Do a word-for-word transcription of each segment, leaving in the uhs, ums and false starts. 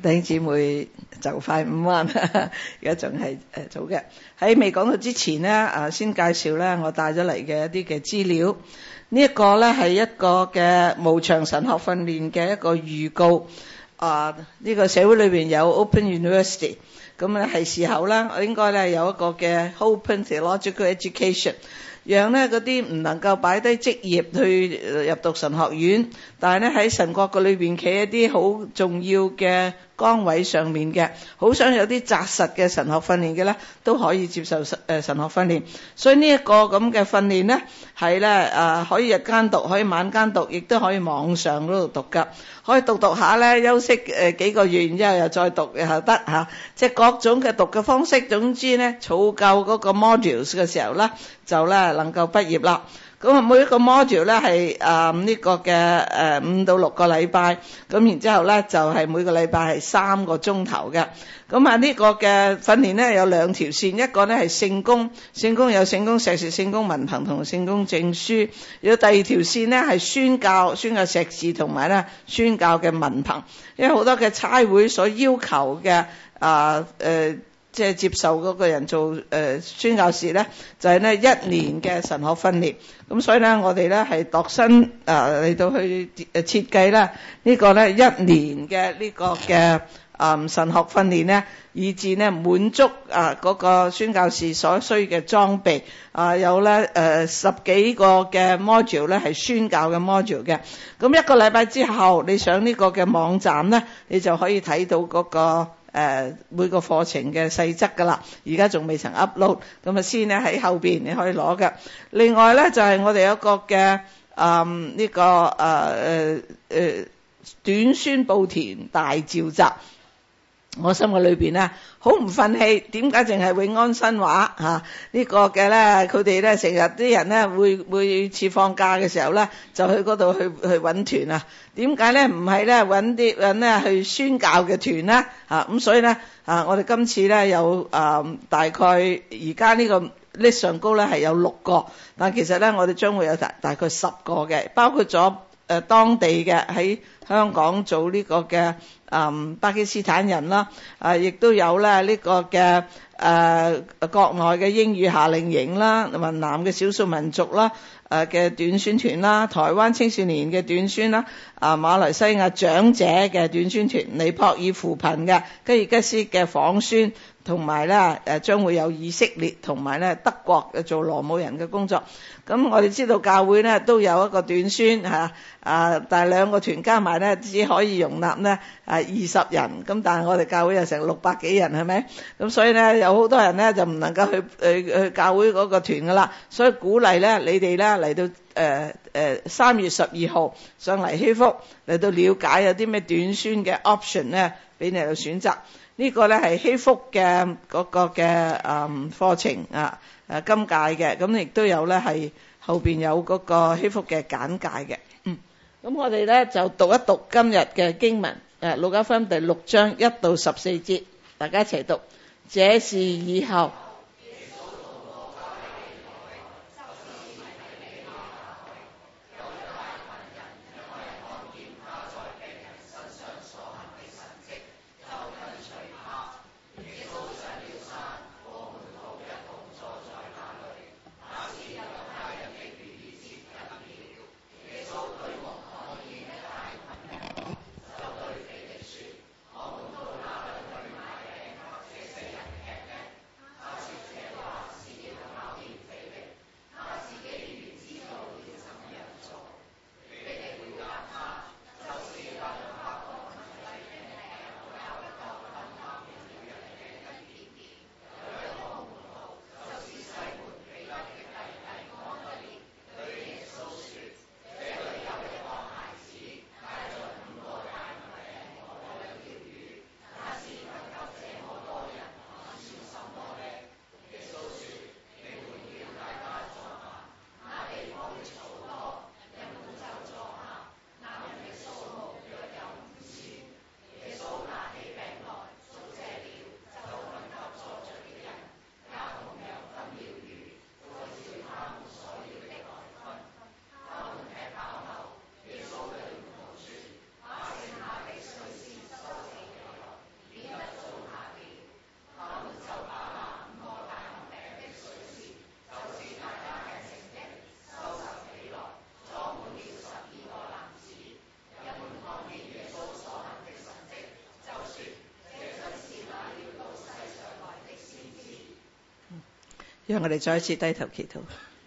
弟兄姊妹就快午安，而家仲係誒早嘅。喺未講到之前呢，啊先介紹咧我帶咗嚟嘅一啲嘅資料。呢、這、一個咧係一個嘅無牆神學訓練嘅一個預告。啊，呢、這個社會裏邊有 Open University， 咁咧係時候咧，我應該咧有一個嘅 Open Theological Education。讓咧嗰啲唔能夠擺低職業去入讀神學院，但係咧喺神國嘅裏邊企一啲好重要嘅崗位上面嘅，好想有啲紮實嘅神學訓練嘅咧，都可以接受神誒神學訓練。所以呢一個咁嘅訓練咧，係咧誒可以日間讀，可以晚間讀，亦都可以網上嗰度讀噶。可以讀讀下咧，休息誒幾個月，然之後又再讀又得嚇，即係各種嘅讀嘅方式。總之咧，儲夠嗰個 modules 嘅時候咧，就咧能夠畢業啦。咁啊，每一個 module 咧係誒呢個嘅誒五到六個禮拜，咁然之後咧就係每個禮拜係三個鐘頭嘅。咁啊呢個嘅訓練咧有兩條線，一個咧係聖工，聖工有聖工碩士、聖工文憑同聖工證書。有第二條線咧係宣教，宣教碩士同埋咧宣教嘅文憑。因為好多嘅差會所要求嘅啊誒。即係接受嗰個人做誒、呃、宣教士咧，就係、是、呢一年嘅神學訓練。咁所以咧，我哋咧係度身誒嚟、呃、到去誒設計咧呢個咧一年嘅呢個嘅啊、呃、神學訓練咧，以至呢滿足啊嗰、呃那個宣教士所需嘅裝備。啊、呃、有咧誒、呃、十幾個嘅 module 咧係宣教嘅 module 嘅。咁一個禮拜之後，你上呢個嘅網站咧，你就可以睇到嗰、那個。誒、呃、每個課程嘅細則㗎啦，而家仲未曾 upload， 咁啊先咧喺後邊你可以攞嘅。另外咧就係、是、我哋有一個嘅誒呢個誒誒誒短宣布田大召集。我心嘅裏邊咧好唔忿氣，點解淨係永安新話嚇、啊這個、呢個嘅咧？佢哋咧成日啲人咧會會次放假嘅時候咧就去嗰度去去揾團啊？點解咧唔係咧揾啲人咧去宣教嘅團咧？嚇咁所以咧啊，我哋今次咧有啊大概而家呢個 list 上高咧係有六個，但其實咧我哋將會有大大概十個嘅，包括咗誒、呃、當地嘅喺香港做呢個嘅。嗯，巴基斯坦人啦，啊，亦都有咧呢個嘅誒、呃、國內嘅英語夏令營啦，雲南嘅少數民族啦，誒嘅短宣團啦，台灣青少年嘅短宣啦，啊馬來西亞長者嘅短宣團，尼泊爾扶貧嘅，吉爾吉斯嘅訪宣，同埋咧誒將會有以色列同埋咧德國嘅做羅姆人嘅工作。咁我哋知道教會咧都有一個短宣嚇，啊但係兩個團加埋咧只可以容納咧啊二十人，咁但係我哋教會有成六百幾人係咪？咁所以咧有好多人咧就唔能夠去去去教會嗰個團噶啦，所以鼓勵咧你哋咧嚟到誒誒三月十二號上嚟希福嚟到了解有啲咩短宣嘅 option 咧俾你嚟選擇。呢個咧係希福嘅嗰個嘅誒課程啊。誒今屆嘅，咁亦都有咧係後邊有嗰個希福嘅簡介嘅。嗯，咁我哋咧就讀一讀今日嘅經文，誒路加福音第六章一到十四節，大家一齊讀。這是以後。 讓我哋再一次低頭祈禱。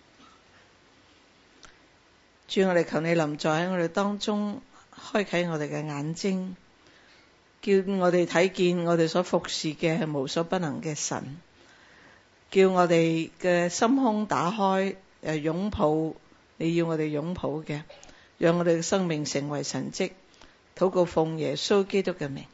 主，我哋求你臨在喺我哋當中，開啟我哋嘅眼睛，叫我哋睇見我哋所服侍嘅無所不能嘅神，叫我哋嘅心胸打開，誒擁抱你要我哋擁抱嘅，讓我哋嘅生命成為神蹟。禱告奉耶穌基督嘅名。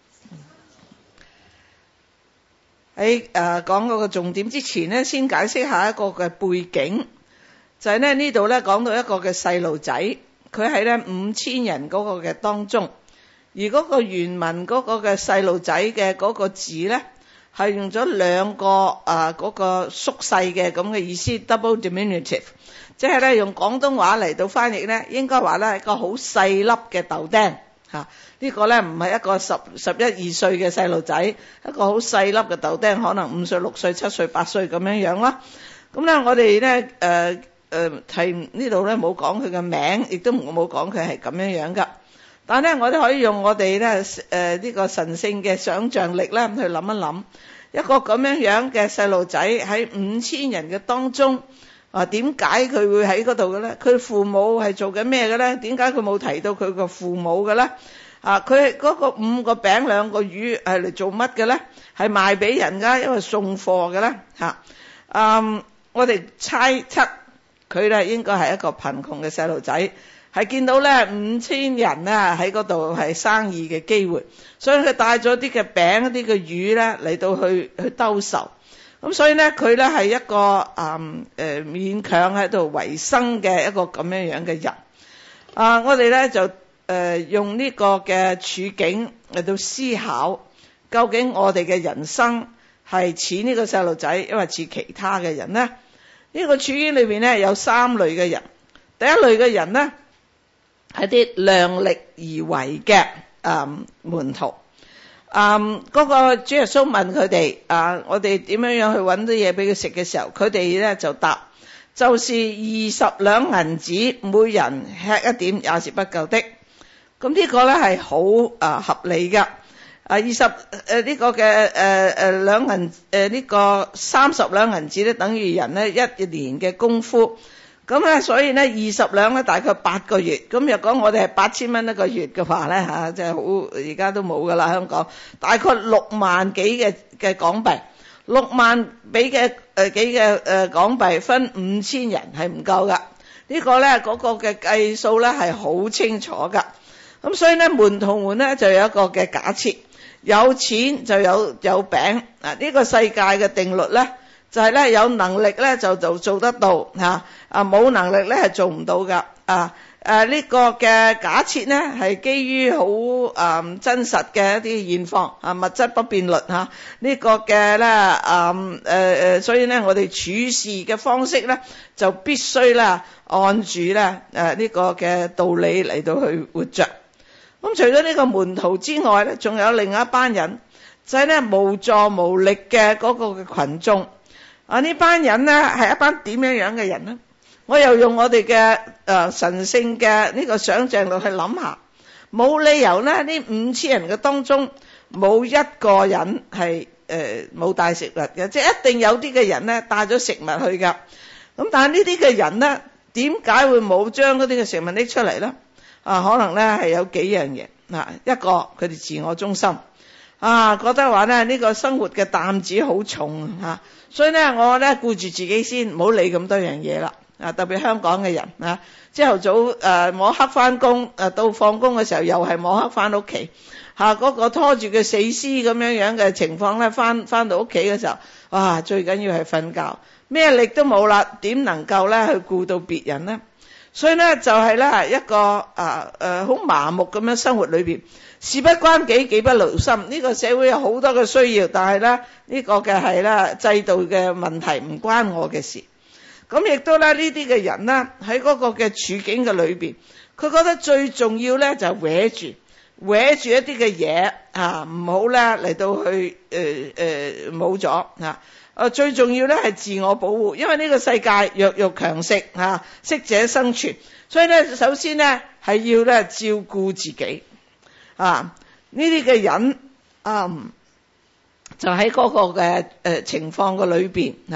喺誒講嗰個重點之前呢，先解釋下一個嘅背景，就係咧呢度咧講到一個嘅細路仔，佢喺咧五千人嗰個嘅當中，而嗰個原文嗰個嘅細路仔嘅嗰個字咧，係用咗兩個啊嗰個縮細嘅咁嘅意思 ，double diminutive， 即係咧用廣東話嚟到翻譯咧，應該話咧係一個好細粒嘅豆釘。啊！呢個咧唔係一個十十一二歲嘅細路仔，一個好細粒嘅豆釘，可能五歲、六歲、七歲、八歲咁樣樣啦。咁咧，我哋咧誒誒睇呢度咧冇講佢嘅名，亦都冇講佢係咁樣樣噶。但係咧，我哋可以用我哋咧誒呢個神聖嘅想像力咧去諗一諗，一個咁樣樣嘅細路仔喺五千人嘅當中，啊點解佢會喺嗰度嘅咧？佢父母係做緊咩嘅咧？點解佢冇提到佢個父母嘅咧？啊，佢嗰個五個餅兩個魚係嚟做乜嘅咧？係賣俾人噶，因為送貨嘅咧嚇。嗯，我哋猜測佢咧應該係一個貧窮嘅細路仔，係見到咧五千人咧喺嗰度係生意嘅機會，所以佢帶咗啲嘅餅一啲嘅魚咧嚟到去去兜售。咁所以咧，佢咧係一個嗯誒、呃、勉強喺度維生嘅一個咁樣樣嘅人。啊，我哋咧就誒、呃、用呢個嘅處境嚟到思考，究竟我哋嘅人生係似呢個細路仔，因為似其他嘅人咧？呢、這個處境裏邊咧有三類嘅人。第一類嘅人咧係啲量力而為嘅啊門徒。嗯，嗰個主耶穌問佢哋啊，我哋點樣樣去揾啲嘢俾佢食嘅時候，佢哋咧就答，就是二十兩銀子，每人吃一點也是不夠的。咁呢個咧係好啊合理噶。啊，二十誒呢個嘅誒誒兩銀誒呢個三十兩銀子咧，等於人咧一年嘅功夫。咁咧，所以咧二十兩咧大概八個月。咁若講我哋係八千蚊一個月嘅話咧嚇，即係好而家都冇噶啦香港，大概六萬幾嘅嘅港幣，六萬俾嘅誒幾嘅誒港幣分五千人係唔夠噶。呢個咧嗰個嘅計數咧係好清楚噶。咁所以咧門徒們咧就有一個嘅假設，有錢就有有餅啊！呢個世界嘅定律咧就係咧有能力咧就就做得到嚇。啊，冇能力咧係做唔到噶。啊，誒呢個嘅假設咧係基於好誒真實嘅一啲現況啊，物質不變律嚇。呢個嘅咧誒誒誒，所以咧我哋處事嘅方式咧就必須咧按住咧誒呢個嘅道理嚟到去活着。咁除咗呢個門徒之外咧，仲有另一班人，就係咧無助無力嘅嗰個嘅群眾。啊，呢班人咧係一班點樣樣嘅人咧？我又用我哋嘅誒神聖嘅呢個想像力去諗下，冇理由咧呢五千人嘅當中冇一個人係誒冇帶食物嘅，即係一定有啲嘅人咧帶咗食物去㗎。咁但係呢啲嘅人咧，點解會冇將嗰啲嘅食物拎出嚟咧？啊，可能咧係有幾樣嘢。嗱，一個佢哋自我中心，啊覺得話咧呢個生活嘅擔子好重嚇，所以咧我咧顧住自己先，唔好理咁多樣嘢啦。啊，特別香港嘅人啊，朝頭早誒摸黑翻工，誒到放工嘅時候又係摸黑翻屋企，嚇嗰個拖住嘅死屍咁樣樣嘅情況咧，翻翻到屋企嘅時候，哇！最緊要係瞓覺，咩力都冇啦，點能夠咧去顧到別人呢？所以咧就係咧一個啊誒好麻木咁樣生活裏邊，事不關己，己不勞心。呢個社會有好多嘅需要，但係咧呢個嘅係咧制度嘅問題，唔關我嘅事。咁亦都咧呢啲嘅人咧喺嗰個嘅處境嘅裏邊，佢覺得最重要咧就係搲住搲住一啲嘅嘢啊，唔好咧嚟到去誒誒冇咗啊！誒最重要咧係自我保護，因為呢個世界弱肉強食啊，適者生存，所以咧首先咧係要咧照顧自己啊！呢啲嘅人啊，就喺嗰個嘅誒情況嘅裏邊啊。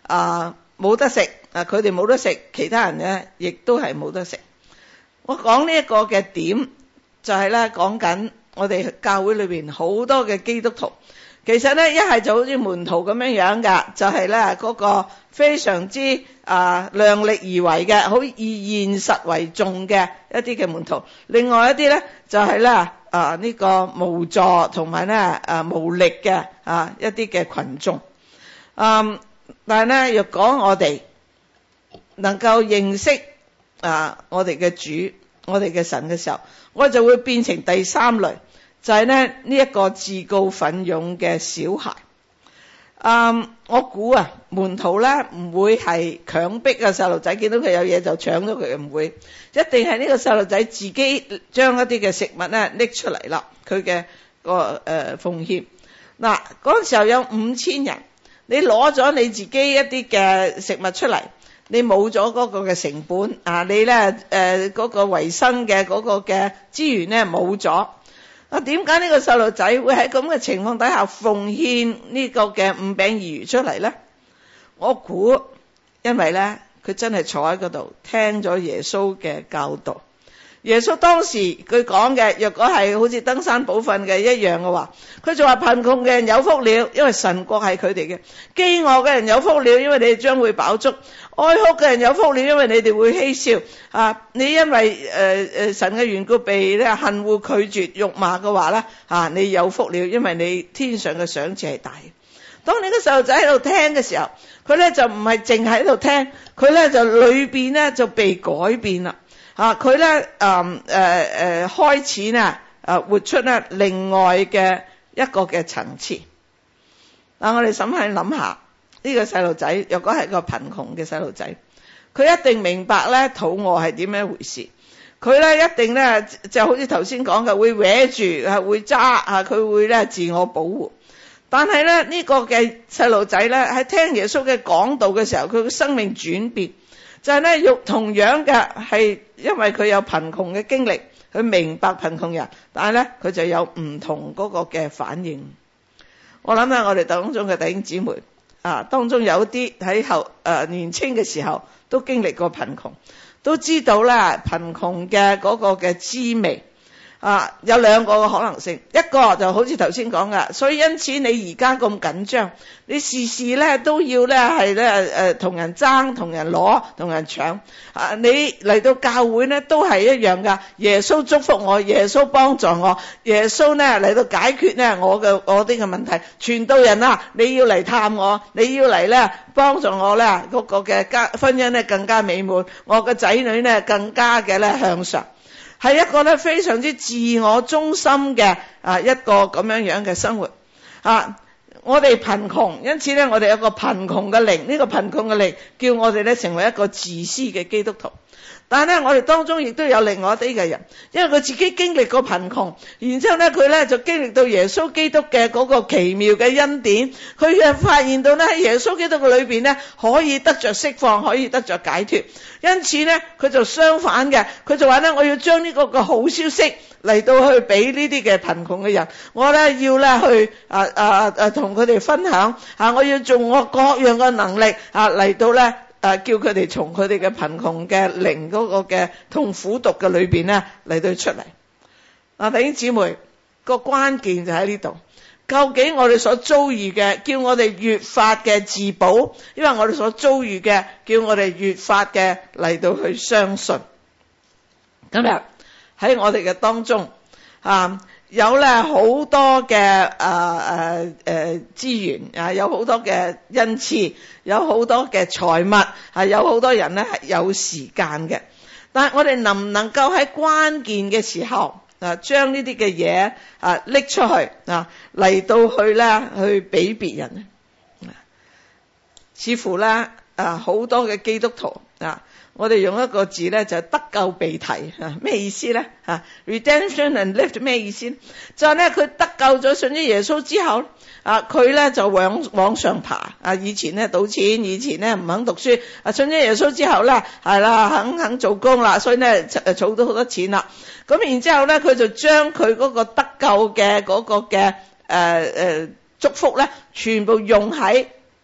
啊冇得食，啊佢哋冇得食，其他人咧亦都係冇得食。我講呢一個嘅點就係咧講緊我哋教會裏邊好多嘅基督徒，其實咧一係就好似門徒咁樣樣噶，就係咧嗰個非常之啊量力而為嘅，好以現實為重嘅一啲嘅門徒。另外一啲咧就係咧啊呢個無助同埋咧啊無力嘅啊一啲嘅群眾。嗯，但係咧若果我哋能夠認識啊我哋嘅主，我哋嘅神嘅時候，我就會變成第三類，就係咧呢一個自告奮勇嘅小孩。嗯，我估啊門徒咧唔會係強迫嘅細路仔見到佢有嘢就搶咗佢，唔會，一定係呢個細路仔自己將一啲嘅食物咧拎出嚟啦，佢嘅個誒奉獻。嗱，嗰陣時候有五千人，你攞咗你自己一啲嘅食物出嚟，你冇咗嗰個嘅成本啊，你咧誒嗰個維生嘅嗰個嘅資源咧冇咗。啊，點解呢個細路仔會喺咁嘅情況底下奉獻呢個嘅五餅二魚出嚟咧？我估因為咧佢真係坐喺嗰度聽咗耶穌嘅教導。耶穌當時佢講嘅，若果係好似登山寶訓嘅一樣嘅話，佢就話貧窮嘅人有福了，因為神國係佢哋嘅；飢餓嘅人有福了，因為你哋將會飽足；哀哭嘅人有福了，因為你哋會嬉笑。啊，你因為誒誒、呃、神嘅緣故被咧恨惡拒絕辱罵嘅話咧，啊你有福了，因為你天上嘅賞賜係大。當你個細路仔喺度聽嘅時候，佢咧就唔係淨喺度聽，佢咧就裏邊咧就被改變啦。啊！佢咧誒誒誒開始咧誒活出咧另外嘅一個嘅層次。嗱，我哋審下諗下呢個細路仔，若果係個貧窮嘅細路仔，佢一定明白咧肚餓係點樣一回事。佢咧一定咧就好似頭先講嘅，會搲住係會揸啊，佢會咧自我保護。但係咧呢個嘅細路仔咧喺聽耶穌嘅講道嘅時候，佢嘅生命轉變。就係咧，用同樣嘅係，因為佢有貧窮嘅經歷，佢明白貧窮人，但係咧佢就有唔同嗰個嘅反應。我諗下我哋當中嘅弟兄姊妹啊，當中有啲喺後誒、呃、年青嘅時候都經歷過貧窮，都知道咧貧窮嘅嗰個嘅滋味。啊，有兩個嘅可能性，一個就好似頭先講噶，所以因此你而家咁緊張，你事事咧都要咧係咧誒同人爭、同人攞、同人搶。啊，你嚟到教會咧都係一樣噶，耶穌祝福我，耶穌幫助我，耶穌咧嚟到解決咧我嘅我啲嘅問題。傳道人啊，你要嚟探我，你要嚟咧幫助我咧嗰個嘅家婚姻咧更加美滿，我嘅仔女咧更加嘅咧向上。係一個咧非常之自我中心嘅啊一個咁樣樣嘅生活啊！我哋貧窮，因此咧我哋有個貧窮嘅靈，呢個貧窮嘅靈叫我哋咧成為一個自私嘅基督徒。但係咧我哋當中亦都有另外一啲嘅人，因為佢自己經歷過貧窮，然之後咧佢咧就經歷到耶穌基督嘅嗰個奇妙嘅恩典，佢又發現到咧喺耶穌基督嘅裏邊咧可以得着釋放，可以得着解脫。因此咧佢就相反嘅，佢就話咧我要將呢個嘅好消息嚟到去俾呢啲嘅貧窮嘅人，我咧要咧去啊啊啊同佢哋分享啊，我要做我各樣嘅能力啊嚟到咧。啊！叫佢哋從佢哋嘅貧窮嘅靈嗰個嘅痛苦毒嘅裏邊咧嚟到出嚟。啊，弟兄姊妹，個關鍵就喺呢度。究竟我哋所遭遇嘅，叫我哋越發嘅自保，因為我哋所遭遇嘅，叫我哋越發嘅嚟到去相信。今日喺我哋嘅當中啊。有咧好多嘅誒誒誒資源啊，有好多嘅恩賜，有好多嘅財物，係有好多人咧係有時間嘅。但係我哋能唔能夠喺關鍵嘅時候啊，將呢啲嘅嘢啊拎出去啊嚟到去咧去俾別人咧？似乎咧啊好多嘅基督徒啊。我哋用一個字咧就係得救被提啊，咩意思咧？啊 ，redemption and lift 咩意思？就係咧佢得救咗信咗耶穌之後啊，佢咧就往往上爬啊。以前咧賭錢，以前咧唔肯讀書啊，信咗耶穌之後咧係啦，肯肯做工啦，所以咧誒儲到好多錢啦。咁然之後咧佢就將佢嗰個得救嘅嗰個嘅誒誒祝福咧，全部用喺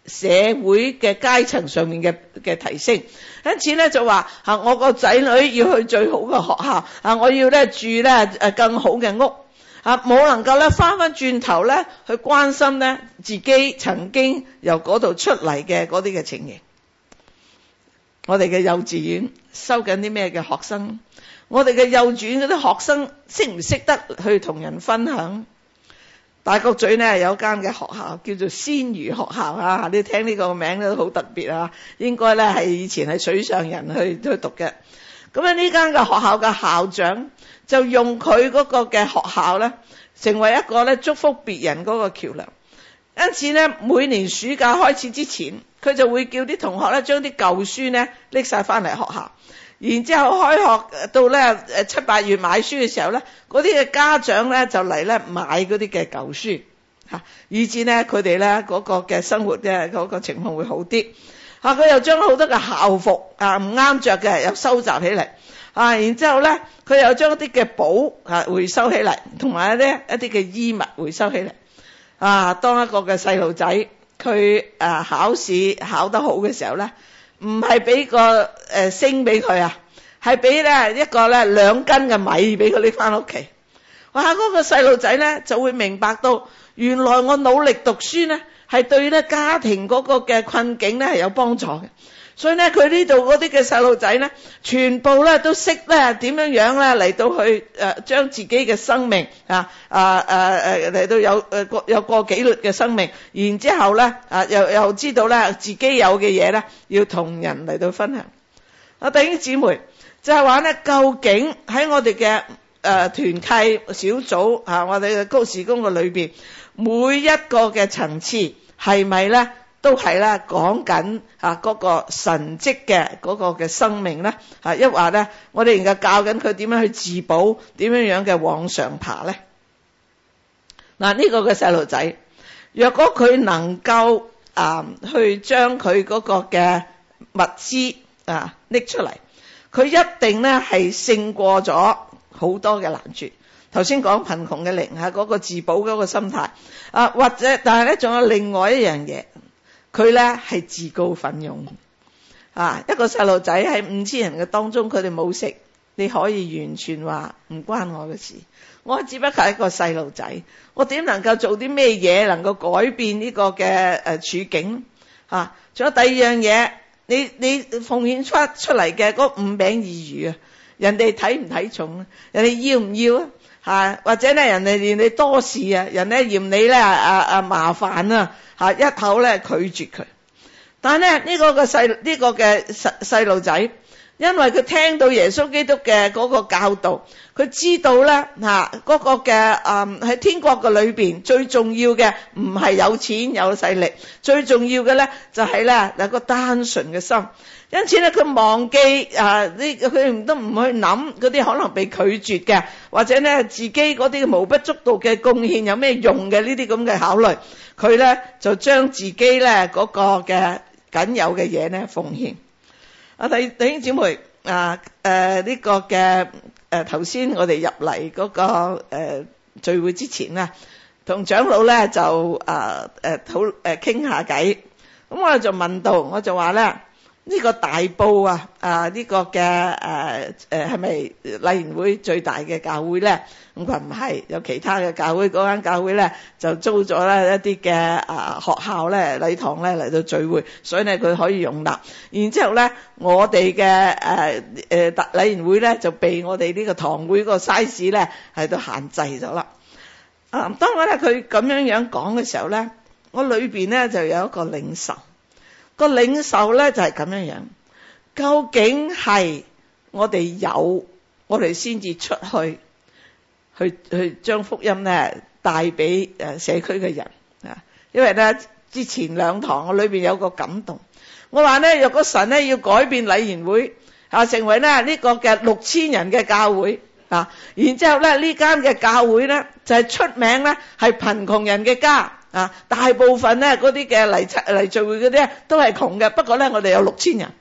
社會嘅階層上面嘅嘅提升。因此咧就話啊，我個仔女要去最好嘅學校啊，我要咧住咧誒更好嘅屋啊，冇能夠咧翻翻轉頭咧去關心咧自己曾經由嗰度出嚟嘅嗰啲嘅情形。我哋嘅幼稚園收緊啲咩嘅學生？我哋嘅幼稚園嗰啲學生識唔識得去同人分享？大角咀呢有間嘅學校叫做鮮魚學校啊，你聽呢個名都好特別啊，應該咧係以前係水上人去去讀嘅。咁啊呢間嘅學校嘅校長就用佢嗰個嘅學校咧，成為一個咧祝福別人嗰個橋樑。因此咧，每年暑假開始之前，佢就會叫啲同學咧將啲舊書咧拎晒翻嚟學校。然之後開學到咧誒七八月買書嘅時候咧，嗰啲嘅家長咧就嚟咧買嗰啲嘅舊書嚇，以至咧佢哋咧嗰個嘅生活嘅嗰個情況會好啲嚇。佢又將好多嘅校服啊唔啱着嘅又收集起嚟啊，然之後咧佢又將一啲嘅簿啊回收起嚟，同埋咧一啲嘅衣物回收起嚟啊。當一個嘅細路仔佢誒考試考得好嘅時候咧，唔係俾個誒星俾佢啊，係俾咧一個咧兩斤嘅米俾佢拎翻屋企。哇！嗰個細路仔咧就會明白到，原來我努力讀書咧係對咧家庭嗰個嘅困境咧係有幫助嘅。所以咧佢呢度嗰啲嘅細路仔咧，全部咧都識咧點樣樣咧嚟到去誒將自己嘅生命啊啊誒誒嚟到有誒過有過紀律嘅生命，然之後咧啊又又知道咧自己有嘅嘢咧要同人嚟到分享。啊，弟兄姊妹就係話咧，究竟喺我哋嘅誒團契小組啊，我哋嘅高事工嘅裏邊，每一個嘅層次係咪咧？都係咧講緊啊嗰個神蹟嘅嗰個嘅生命咧啊，一話咧我哋而家教緊佢點樣去自保，點樣樣嘅往上爬咧。嗱，呢個嘅細路仔，若果佢能夠啊去將佢嗰個嘅物資啊拎出嚟，佢一定咧係勝過咗好多嘅難處。頭先講貧窮嘅靈啊，嗰個自保嗰個心態啊，或者但係咧仲有另外一樣嘢。佢咧係自告奮勇啊！一個細路仔喺五千人嘅當中，佢哋冇食，你可以完全話唔關我嘅事。我只不過係一個細路仔，我點能夠做啲咩嘢能夠改變呢個嘅誒處境啊？仲有第二樣嘢，你你奉獻出出嚟嘅嗰五餅二魚啊，人哋睇唔睇重啊？人哋要唔要啊？吓，或者咧人哋嫌你多事啊，人咧嫌你咧啊啊麻煩啊，吓一口咧拒絕佢。但係咧呢個嘅細呢個嘅細細路仔，因為佢聽到耶穌基督嘅嗰個教導，佢知道咧吓嗰個嘅啊喺天國嘅裏邊最重要嘅唔係有錢有勢力，最重要嘅咧就係咧有個單純嘅心。因此咧，佢忘記啊呢，佢都唔去諗嗰啲可能被拒絕嘅，或者咧自己嗰啲微不足道嘅貢獻有咩用嘅呢啲咁嘅考慮，佢咧就將自己咧嗰個嘅僅有嘅嘢咧奉獻。啊，弟弟兄姊妹啊，誒呢個嘅誒頭先我哋入嚟嗰個誒聚會之前咧，同長老咧就啊誒討誒傾下偈，咁我就問到，我就話咧。呢個大埔啊，啊呢、這個嘅誒誒係咪禮賢會最大嘅教會咧？咁佢話唔係，有其他嘅教會，嗰間教會咧就租咗咧一啲嘅啊學校咧禮堂咧嚟到聚會，所以咧佢可以容納。然之後咧，我哋嘅誒誒禮賢會咧就被我哋呢個堂會個 size 咧喺度限制咗啦。啊，當我咧佢咁樣樣講嘅時候咧，我裏邊咧就有一個領受。個領受咧就係咁樣樣，究竟係我哋有，我哋先至出去，去去將福音咧帶俾誒社區嘅人啊。因為咧之前兩堂我裏邊有個感動，我話咧若果神咧要改變禮賢會啊，成為咧呢個嘅六千人嘅教會啊，然之後咧呢間嘅教會咧就係出名咧係貧窮人嘅家。啊！大部分咧嗰啲嘅嚟嚟聚會嗰啲咧都係窮嘅，不過咧我哋有六千人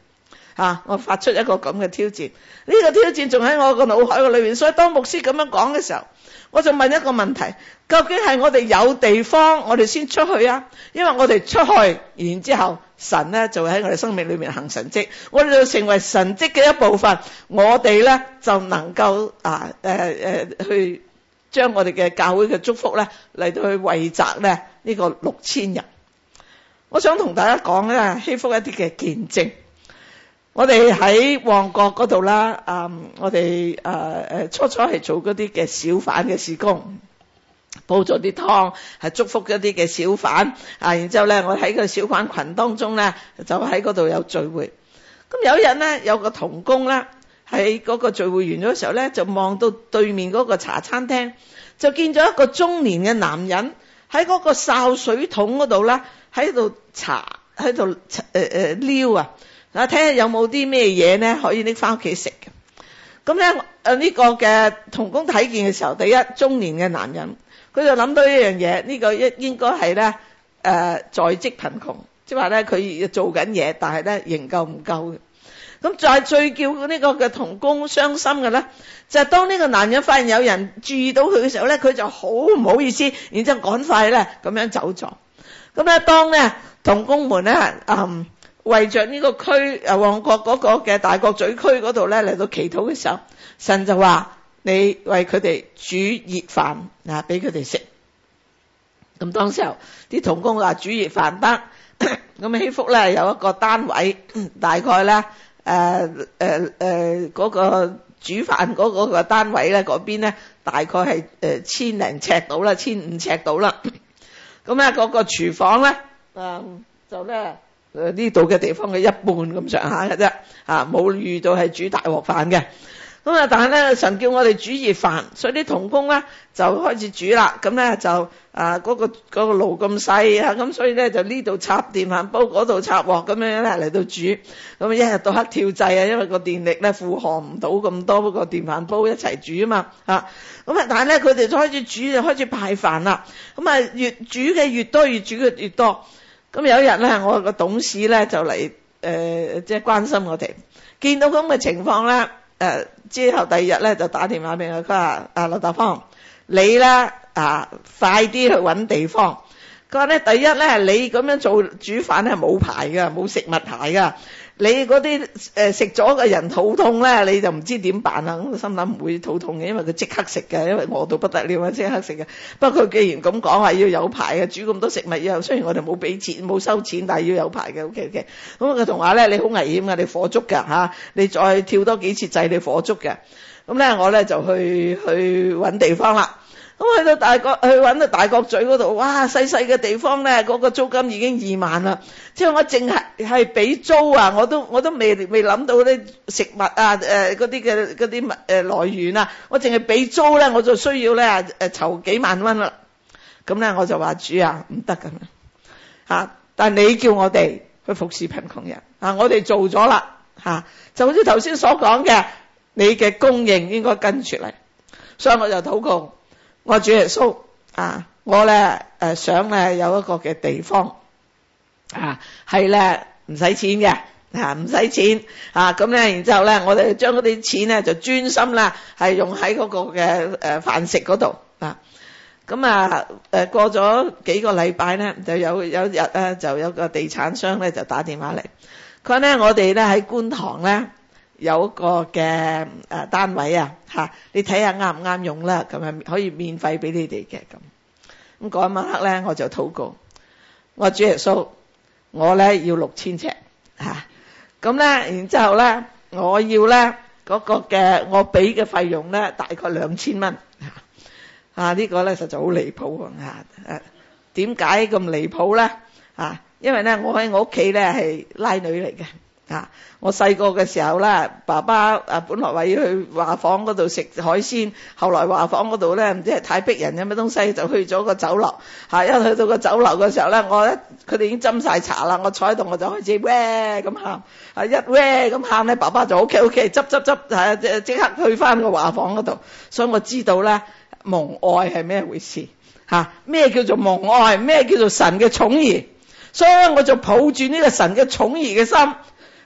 啊，我發出一個咁嘅挑戰，呢、這個挑戰仲喺我個腦海嘅裏面。所以當牧師咁樣講嘅時候，我就問一個問題，究竟係我哋有地方我哋先出去啊，因為我哋出去然之後神咧就會喺我哋生命裏面行神蹟，我哋就成為神蹟嘅一部分，我哋咧就能夠啊誒誒、呃呃、去將我哋嘅教會嘅祝福咧嚟到去惠澤咧呢個六千人。我想同大家講咧，希福一啲嘅見證。我哋喺旺角嗰度啦，嗯，我哋誒誒初初係做嗰啲嘅小販嘅事工，煲咗啲湯，係祝福一啲嘅小販啊。然之後咧，我喺個小販群當中咧，就喺嗰度有聚會。咁有一日咧，有個同工咧喺嗰個聚會完咗嘅時候咧，就望到對面嗰個茶餐廳，就見咗一個中年嘅男人喺嗰個潲水桶嗰度咧，喺度查，喺度誒誒撩啊！嗱，睇下有冇啲咩嘢咧可以拎翻屋企食嘅。咁咧誒呢個嘅同工睇見嘅時候，第一中年嘅男人，佢就諗到一樣嘢，呢、這個一應該係咧誒在職貧窮，即係話咧佢做緊嘢，但係咧仍舊唔夠嘅。咁就係最叫呢個嘅同工傷心嘅咧，就係、是、當呢個男人發現有人注意到佢嘅時候咧，佢就好唔好意思，然之後趕快咧咁樣走咗。咁咧當咧同工們咧嗯。為着呢個區誒旺角嗰個嘅大角咀區嗰度咧嚟到祈禱嘅時候，神就話你為佢哋煮熱飯啊俾佢哋食。咁當時候啲同工話煮熱飯得，咁希福咧有一個單位，大概咧誒誒誒嗰個煮飯嗰個個單位咧嗰邊咧大概係誒千零尺到啦，千五尺到啦。咁咧嗰個廚房咧誒、呃、就咧。誒呢度嘅地方嘅一半咁上下嘅啫，啊冇遇到係煮大鑊飯嘅。咁啊，但係咧神叫我哋煮熱飯，所以啲同工咧就開始煮啦。咁咧就啊嗰、嗰個嗰、嗰個爐咁細啊，咁所以咧就呢度插電飯煲，嗰度插鑊咁樣咧嚟到煮。咁一日到黑跳掣啊，因為個電力咧負荷唔到咁多個電飯煲一齊煮啊嘛。啊咁啊，但係咧佢哋就開始煮就開始派飯啦。咁啊越煮嘅越多，越煮嘅越多。咁有一日咧，我個董事咧就嚟誒、呃，即係關心我哋。見到咁嘅情況咧，誒、呃、之後第二日咧就打電話俾佢，佢話：啊劉達芳，你咧啊快啲去揾地方。佢話咧，第一咧你咁樣做煮飯係冇牌㗎，冇食物牌㗎。你嗰啲誒食咗嘅人肚痛咧，你就唔知點辦啦。咁心諗唔會肚痛嘅，因為佢即刻食嘅，因為餓到不得了啊，即刻食嘅。不過佢既然咁講話要有牌嘅，煮咁多食物要，雖然我哋冇俾錢冇收錢，但係要有牌嘅。O K O K。咁佢同話咧，你好危險㗎，你火燭㗎嚇，你再跳多幾次掣，你火燭嘅。咁咧我咧就去去揾地方啦。咁去到大角去揾到大角咀嗰度，哇！細細嘅地方咧，嗰、嗰個租金已經二萬啦。即係我淨係係俾租啊，我都我都未未諗到啲食物啊，誒嗰啲嘅嗰啲物誒來源啊，我淨係俾租咧，我就需要咧誒籌幾萬蚊啦。咁咧我就話主啊，唔得咁嚇，但係你叫我哋去服侍貧窮人啊，我哋做咗啦嚇，就好似頭先所講嘅，你嘅供應應該跟住嚟，所以我就禱告。我主耶穌啊，我咧誒想咧有一個嘅地方啊，係咧唔使錢嘅啊，唔使錢啊，咁咧然之後咧，我哋將嗰啲錢咧就專心啦，係用喺嗰個嘅誒飯食嗰度啊。咁啊誒過咗幾個禮拜咧，就有有日咧就有個地產商咧就打電話嚟，佢話咧我哋咧喺觀塘咧有一個嘅誒單位啊嚇，你睇下啱唔啱用啦，咁係可以免費俾你哋嘅咁。咁嗰一晚黑咧，我就禱告，我主耶穌，我咧要六千尺嚇，咁咧然之後咧，我要咧嗰個嘅我俾嘅費用咧大概兩千蚊嚇，啊呢個咧實在好離譜啊嚇，點解咁離譜咧嚇？因為咧我喺我屋企咧係拉女嚟嘅。啊！我細個嘅時候咧，爸爸啊本來話要去華房嗰度食海鮮，後來華房嗰度咧唔知係太逼人有咩東西，就去咗個酒樓。嚇、啊！一去到個酒樓嘅時候咧，我一佢哋已經斟晒茶啦，我坐喺度我就開始喂咁喊，啊一喂咁喊咧，爸爸就 O K O K 執執執係即即刻去翻個華房嗰度，所以我知道咧蒙愛係咩回事嚇？咩、啊、叫做蒙愛？咩叫做神嘅寵兒？所以我就抱住呢個神嘅寵兒嘅心。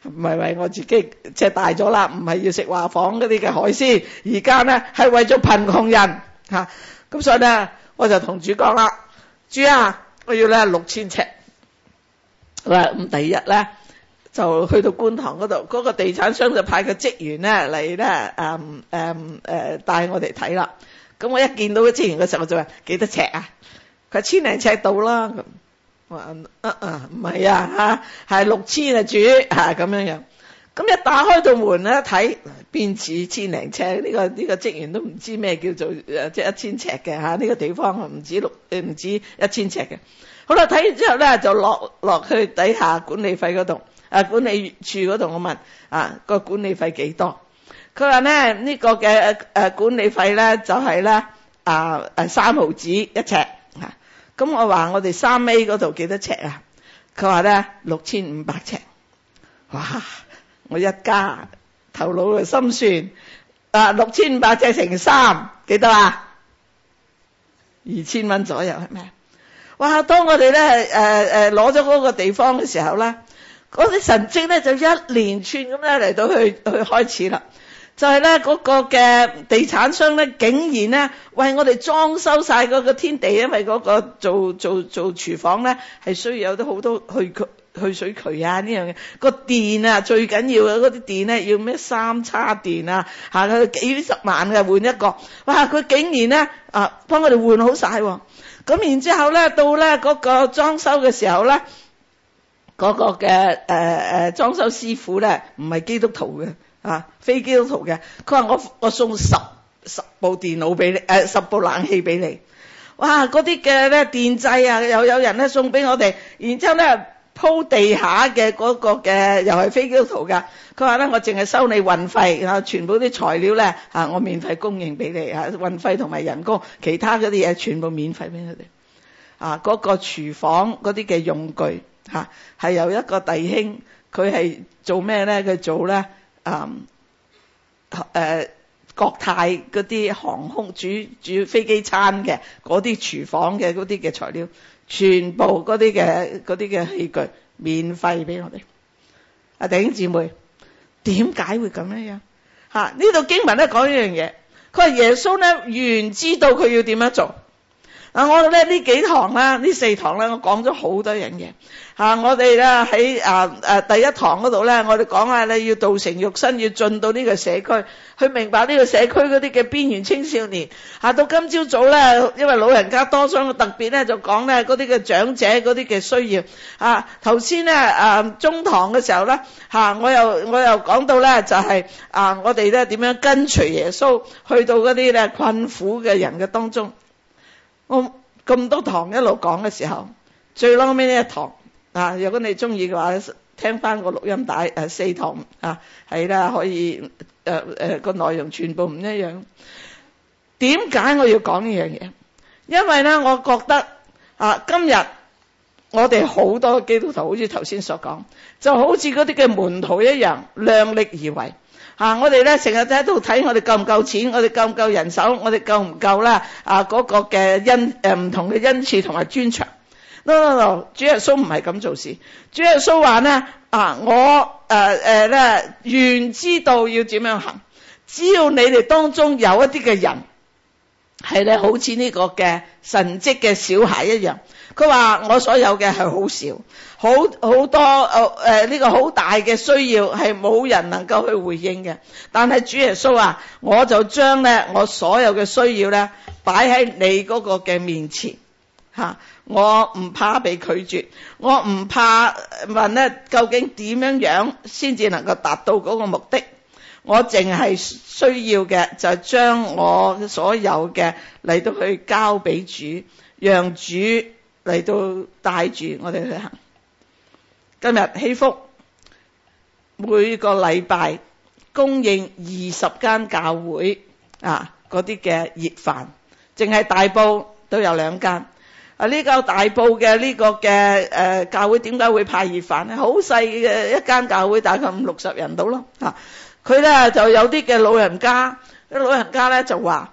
唔係為我自己即係大咗啦，唔係要食華房嗰啲嘅海鮮，而家咧係為咗貧窮人吓。咁所以咧我就同主講啦，主啊，我要咧六千尺。咁第二日咧就去到觀塘嗰度，嗰、嗰個地產商就派個職員咧嚟咧誒誒誒帶我哋睇啦。咁我一見到個職員嘅時候，我就話幾多尺啊？佢千零尺到啦。咁我話啊啊唔係啊吓，係六千啊主吓咁樣樣。咁一打開道門咧睇，邊似千零尺？呢、呢個呢、呢個職員都唔知咩叫做誒即係一千尺嘅吓，呢、啊呢個地方唔止六誒唔止一千尺嘅。好啦，睇完之後咧就落落去底下管理費嗰度，啊管理處嗰度我問啊個管理費幾多？佢話咧呢、呢個嘅誒管理費咧就係咧啊誒三毫子一尺吓。咁、啊、我話我哋三 A 嗰度幾多尺啊？佢話咧六千五百尺。哇！我一家頭腦嘅心算啊，六千五百尺乘三幾多啊？二千蚊左右係咪？哇！當我哋咧誒誒攞咗嗰個地方嘅時候咧，嗰啲神蹟咧就一連串咁咧嚟到去去開始啦。就係咧嗰個嘅地產商咧，竟然咧為我哋裝修晒嗰個天地，因為嗰個做做做廚房咧係需要有啲好多去去水渠啊呢樣嘢，個電啊最緊要嘅嗰啲電咧要咩三叉電啊，行去幾十萬嘅換一個，哇！佢竟然咧啊幫我哋換好晒喎。咁然之後咧，到咧嗰個裝修嘅時候咧，嗰個嘅誒誒裝修師傅咧，唔係基督徒嘅啊，非基督徒嘅。佢話我我送十十部電腦俾你，誒十部冷氣俾你。哇！嗰啲嘅咧電掣啊，又有人咧送俾我哋。然之後咧鋪地下嘅嗰個嘅又係非基督徒㗎。佢話咧我淨係收你運費啊，全部啲材料咧啊我免費供應俾你啊，運費同埋人工，其他嗰啲嘢全部免費俾佢哋啊。嗰個廚房嗰啲嘅用具嚇係由一個弟兄，佢係做咩咧？佢做咧啊誒國泰嗰啲航空煮煮飛機餐嘅嗰啲廚房嘅嗰啲嘅材料，全部嗰啲嘅嗰啲嘅器具免費俾我哋。啊弟兄姊妹，點解會咁樣樣？吓，呢度經文咧講一樣嘢，佢話耶穌咧原知道佢要點樣做。啊，我咧呢幾堂啦，呢四堂咧，我講咗好多樣嘢。吓，我哋咧喺啊啊第一堂嗰度咧，我哋講下咧要道成肉身，要進到呢個社區，去明白呢個社區嗰啲嘅邊緣青少年。吓，到今朝早咧，因為老人家多，所以特別咧就講咧嗰啲嘅長者嗰啲嘅需要。啊，頭先咧啊中堂嘅時候咧，吓我又我又講到咧就係啊我哋咧點樣跟隨耶穌去到嗰啲咧困苦嘅人嘅當中。我咁多堂一路講嘅時候，最撈尾呢一堂啊，如果你中意嘅話，聽翻個錄音帶誒，四堂啊係啦，可以誒誒個內容全部唔一樣。點解我要講呢樣嘢？因為咧，我覺得啊，今日我哋好多基督徒，好似頭先所講，就好似嗰啲嘅門徒一樣，量力而為。啊！我哋咧成日喺度睇我哋夠唔夠錢，我哋夠唔夠人手，我哋夠唔夠啦？啊嗰、那個嘅恩誒唔同嘅恩賜同埋專長。no no no， 主耶穌唔係咁做事。主耶穌話咧啊，我誒誒咧原知道要點樣行，只要你哋當中有一啲嘅人係咧好似呢個嘅神蹟嘅小孩一樣。佢話我所有嘅係好少，好好多誒誒呢個好大嘅需要係冇人能夠去回應嘅。但係主耶穌啊，我就將咧我所有嘅需要咧擺喺你嗰個嘅面前吓，我唔怕被拒絕，我唔怕問咧究竟點樣樣先至能夠達到嗰個目的。我淨係需要嘅就係將我所有嘅嚟到去交俾主，讓主嚟到帶住我哋去行。今日祈福每個禮拜供應二十間教會啊，嗰啲嘅熱飯，淨係大埔都有兩間。啊，呢個大埔嘅呢個嘅誒教會點解會派熱飯咧？好細嘅一間教會，大概五六十人到咯。啊，佢咧就有啲嘅老人家，啲老人家咧就話。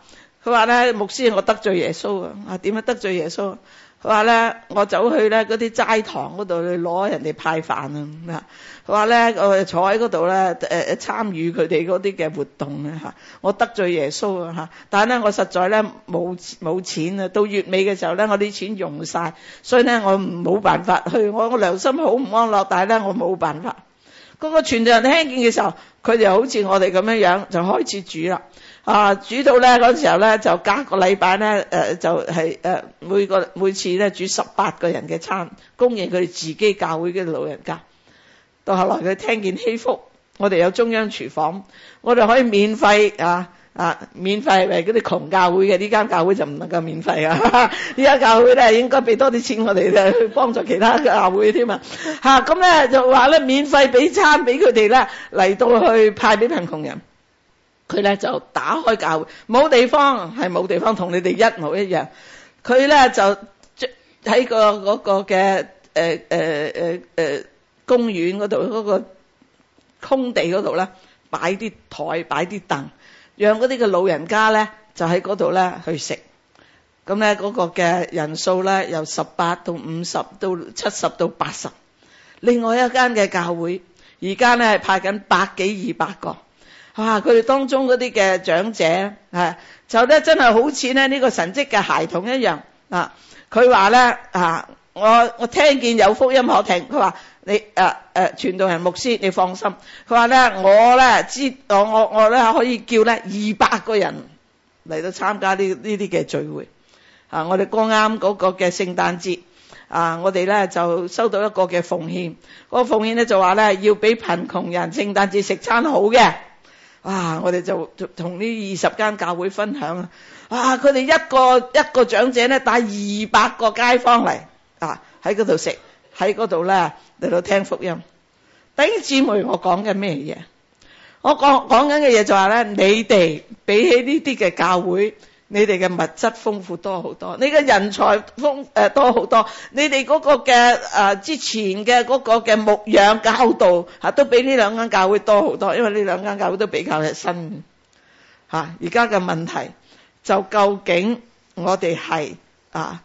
佢話咧，牧師，我得罪耶穌啊！啊，點樣得罪耶穌？佢話咧，我走去咧嗰啲齋堂嗰度去攞人哋派飯啊！佢話咧，我坐喺嗰度咧，誒誒參與佢哋嗰啲嘅活動啊！嚇，我得罪耶穌啊！嚇，但係咧，我實在咧冇冇錢啊！到月尾嘅時候咧，我啲錢用晒，所以咧我冇辦法去，我我良心好唔安樂，但係咧我冇辦法。嗰個傳道人聽見嘅時候，佢就好似我哋咁樣樣，就開始煮啦。啊，煮到咧嗰時候咧，就隔個禮拜咧，誒、呃、就係、是、誒、呃、每個每次咧煮十八個人嘅餐，供應佢哋自己教會嘅老人家。到後來佢聽見希福，我哋有中央廚房，我哋可以免費啊啊免費為嗰啲窮教會嘅，呢間教會就唔能夠免費啊！呢間教會咧應該俾多啲錢我哋咧去幫助其他教會添啊！嚇咁咧就話咧免費俾餐俾佢哋咧嚟到去派俾貧窮人。佢咧就打開教會，冇地方係冇地方，同你哋一模一樣。佢咧就喺個嗰個嘅誒誒誒誒公園嗰度嗰個空地嗰度咧擺啲台擺啲凳，讓嗰啲嘅老人家咧就喺嗰度咧去食。咁咧嗰個嘅人數咧由十八到五十到七十到八十。另外一間嘅教會而家咧係派緊百幾二百個。啊！佢哋當中嗰啲嘅長者，啊、就咧真係好似咧呢個神蹟嘅孩童一樣啊！佢話咧啊，我我聽見有福音可聽，佢話你誒誒傳道人牧師，你放心。佢話咧我咧知我我我咧可以叫咧二百個人嚟到參加呢呢啲嘅聚會啊！我哋剛啱嗰個嘅聖誕節啊，我哋咧就收到一個嘅奉獻，嗰個奉獻咧就話咧要俾貧窮人聖誕節食餐好嘅。啊！我哋就同呢二十間教會分享啊！啊！佢哋一個一個長者咧帶二百個街坊嚟啊，喺嗰度食，喺嗰度咧嚟到聽福音。弟兄姊妹，我講緊咩嘢？我講講緊嘅嘢就係咧，你哋比起呢啲嘅教會，你哋嘅物質豐富多好多，你嘅人才豐誒多好多，你哋嗰個嘅誒、呃、之前嘅嗰個嘅牧養教導吓、啊，都比呢兩間教會多好多，因為呢兩間教會都比較係新吓。而家嘅問題就究竟我哋係啊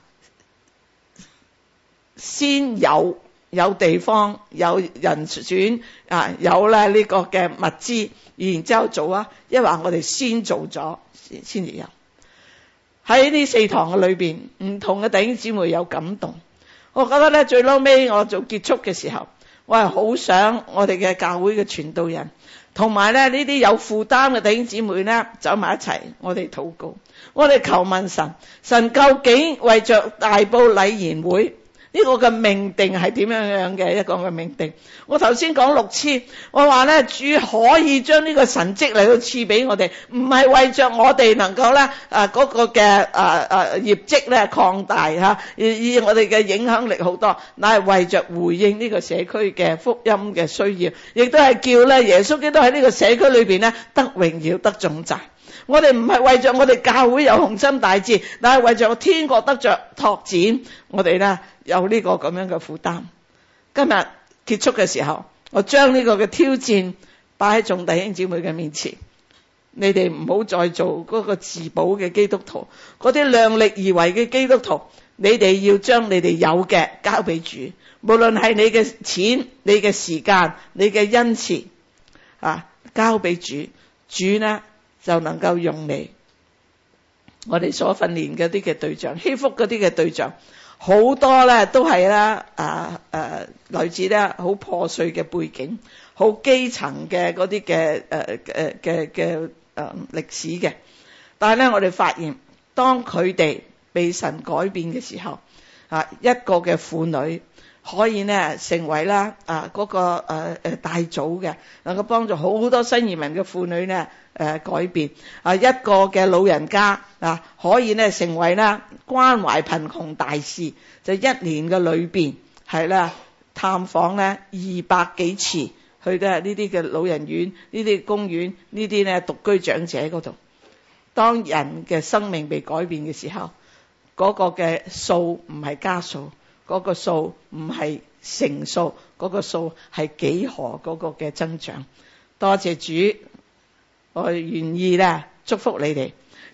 先有有地方有人選啊有咧呢個嘅物資，然之後做啊，抑或我哋先做咗先先至有。喺呢四堂嘅裏邊，唔同嘅弟兄姊妹有感動。我覺得咧，最嬲尾我做結束嘅時候，我係好想我哋嘅教會嘅傳道人，同埋咧呢啲有負擔嘅弟兄姊妹咧，走埋一齊，我哋禱告，我哋求問神，神究竟為着大埔禮賢會呢個嘅命定係點樣樣嘅一個嘅命定？我頭先講六千，我話咧主可以將呢個神蹟嚟到賜俾我哋，唔係為着我哋能夠咧啊嗰個嘅啊啊業績咧擴大吓，以以我哋嘅影響力好多，乃係為着回應呢個社區嘅福音嘅需要，亦都係叫咧耶穌基督喺呢個社區裏邊咧得榮耀得頌讚。我哋唔係為着我哋教會有雄心大志，但係為着天國得着拓展，我哋咧有呢個咁樣嘅負擔。今日結束嘅時候，我將呢個嘅挑戰擺喺眾弟兄姊妹嘅面前，你哋唔好再做嗰個自保嘅基督徒，嗰啲量力而為嘅基督徒，你哋要將你哋有嘅交俾主，無論係你嘅錢、你嘅時間、你嘅恩賜啊，交俾主，主呢就能夠用你。我哋所訓練嗰啲嘅對象，希福嗰啲嘅對象，好多咧都係啦啊誒來自咧好破碎嘅背景，好基層嘅嗰啲嘅誒誒嘅嘅誒歷史嘅。但係咧我哋發現，當佢哋被神改變嘅時候，啊一個嘅婦女可以呢成為啦啊嗰個誒誒大組嘅，能夠幫助好多新移民嘅婦女呢誒改變啊，一個嘅老人家啊可以呢成為啦關懷貧窮大使，就一年嘅裏邊係啦探訪呢二百幾次，去到呢啲嘅老人院、呢啲公園、呢啲呢獨居長者嗰度。當人嘅生命被改變嘅時候，嗰個嘅數唔係加數，嗰個數唔係乘數，嗰個數係幾何嗰個嘅增長。多謝主，我願意咧祝福你哋，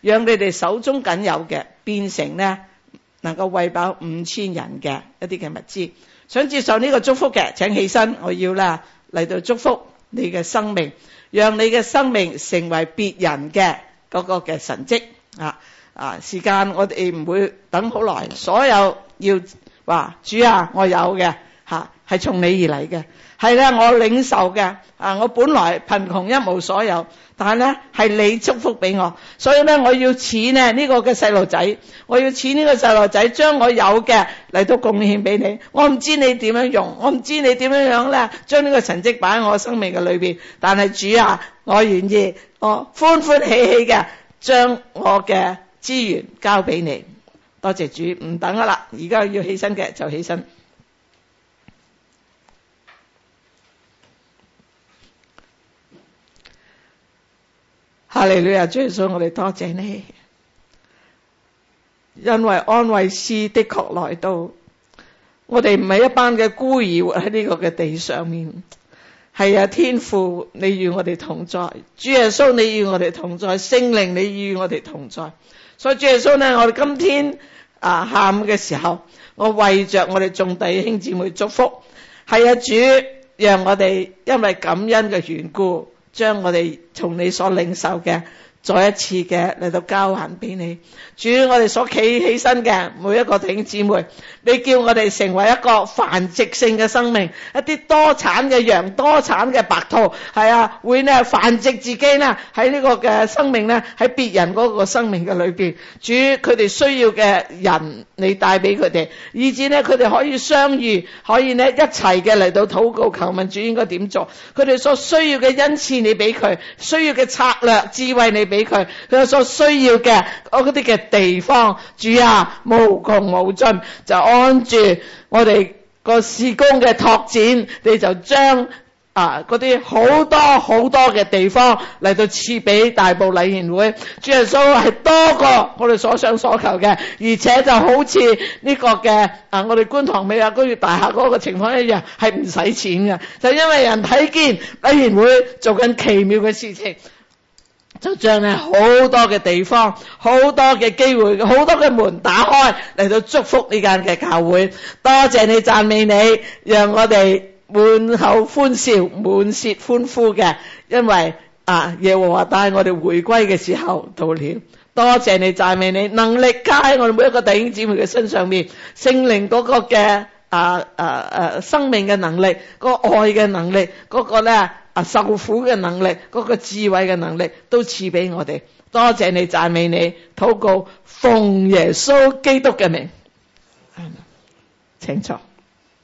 讓你哋手中僅有嘅變成呢能夠餵飽五千人嘅一啲嘅物資。想接受呢個祝福嘅，請起身，我要啦嚟到祝福你嘅生命，讓你嘅生命成為別人嘅嗰個嘅神蹟啊！啊，時間我哋唔會等好耐，所有要話主啊，我有嘅吓，係從你而嚟嘅，係咧我領受嘅啊，我本來貧窮一無所有，但係咧係你祝福俾我，所以咧我要似呢呢個嘅細路仔，我要似呢個細路仔將我有嘅嚟到貢獻俾你。我唔知你點樣用，我唔知你點樣樣咧將呢個神蹟擺喺我生命嘅裏邊，但係主啊，我願意，我歡歡喜喜嘅將我嘅資源交俾你。多謝主，唔等啦，而家要起身嘅就起身。哈利路亞，主耶穌，我哋多謝你，因為安慰師的確來到，我哋唔係一班嘅孤兒活喺呢個嘅地上面。係啊，天父你與我哋同在，主耶穌你與我哋同在，聖靈你與我哋同在。所以主耶穌呢，我哋今天啊下午嘅時候，我為着我哋眾弟兄姊妹祝福。係啊，主讓我哋因為感恩嘅緣故，將我哋從你所領受嘅再一次嘅嚟到交還俾你。主，我哋所企起身嘅每一個弟兄姊妹，你叫我哋成為一個繁殖性嘅生命，一啲多產嘅羊，多產嘅白兔，係啊，會呢繁殖自己呢喺呢個嘅生命呢，喺別人嗰個生命嘅裏邊。主，佢哋需要嘅人你帶俾佢哋，以至呢佢哋可以相遇，可以呢一齊嘅嚟到禱告求問主應該點做。佢哋所需要嘅恩賜你俾佢，需要嘅策略智慧你俾佢，佢所需要嘅嗰啲嘅地方，主啊，無窮無盡，就按住我哋個事工嘅拓展，你就將啊嗰啲好多好多嘅地方嚟到賜俾大埔禮賢會。主耶穌係多過我哋所想所求嘅，而且就好似呢個嘅啊我哋觀塘美亞工業大廈嗰個情況一樣，係唔使錢嘅，就因為人睇見禮賢會做緊奇妙嘅事情，就將呢好多嘅地方，好多嘅機會，好多嘅門打開嚟到祝福呢間嘅教會。多謝你，讚美你，讓我哋滿口歡笑，滿舌歡呼嘅，因為啊耶和華帶我哋回歸嘅時候到了。多謝你，讚美你，能力加喺我哋每一個弟兄姊妹嘅身上面，聖靈嗰個嘅啊啊啊生命嘅能力，嗰個愛嘅能力，嗰個咧啊受苦嘅能力，嗰個智慧嘅能力都賜俾我哋。多謝你，讚美你，禱告奉耶穌基督嘅名，請坐。